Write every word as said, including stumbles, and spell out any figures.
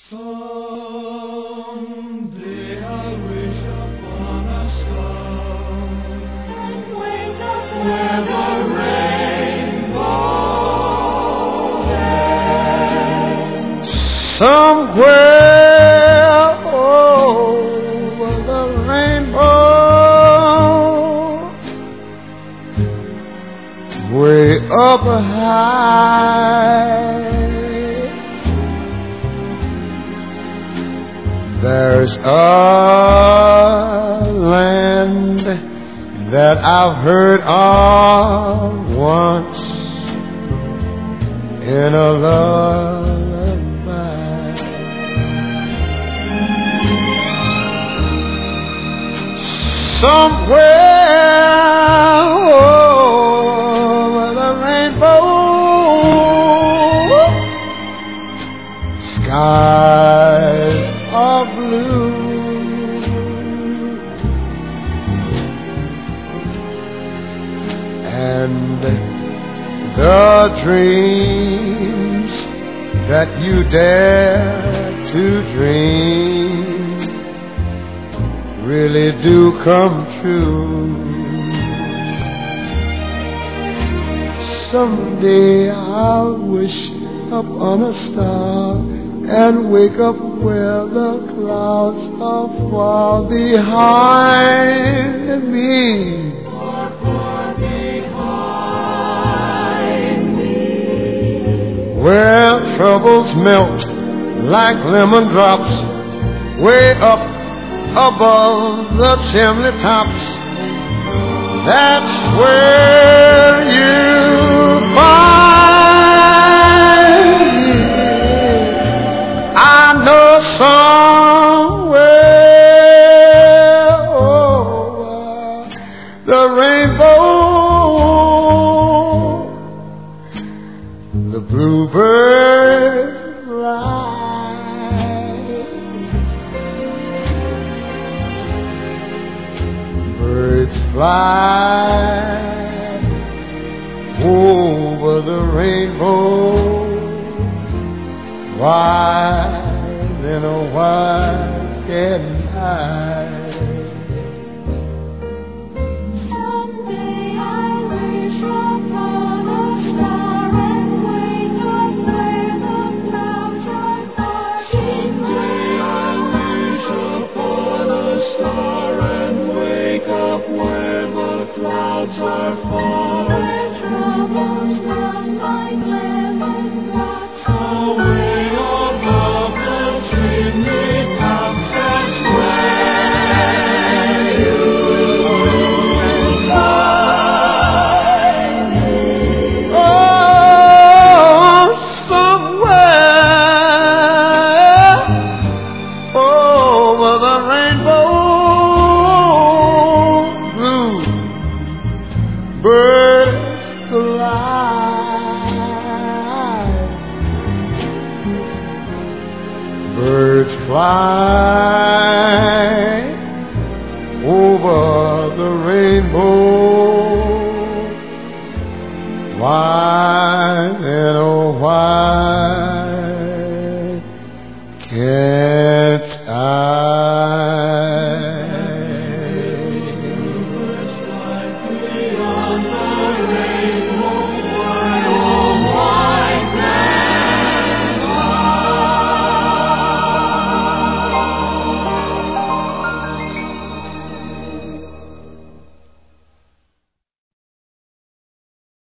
Someday I'll wish upon a star and wake up where the rainbow ends. Somewhere over the rainbow, way up high, there's a land that I've heard of once in a lullaby. Somewhere over the rainbow, skies are blue, and the dreams that you dare to dream really do come true. Someday I'll wish upon a star and wake up where the clouds are far behind me. Far, far behind me. Where troubles melt like lemon drops way up above the chimney tops. That's where you find me. I know somewhere over the rainbow, the bluebirds fly, birds fly over the rainbow. Why then, oh, why can't I? Someday I wish upon a star and wake up where the clouds are far. Someday I wish upon a star and wake up where the clouds are far. Where troubles melt like lemon drops away. Birds fly, birds fly over the rainbow. Why then, oh, why can't I?